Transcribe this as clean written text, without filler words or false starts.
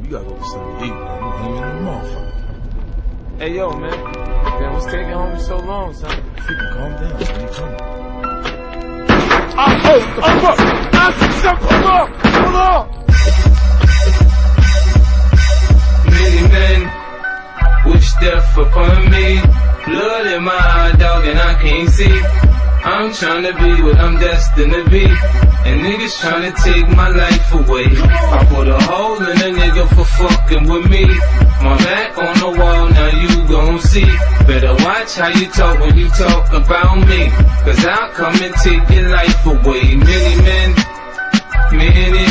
You gotta go to 78, man. You ain't even a motherfucker. Hey, yo, man. Damn, what's taking homie so long, son? Freaking calm down, man. You coming? Pull up! Many men wish death upon me. Blood in my eye, dog, and I can't see. I'm tryna be what I'm destined to be, and niggas tryna take my life away. I put a hole in a nigga for fucking with me. My back on the wall, now you gon' see. Better watch how you talk when you talk about me, cause I'll come and take your life away. Many men, many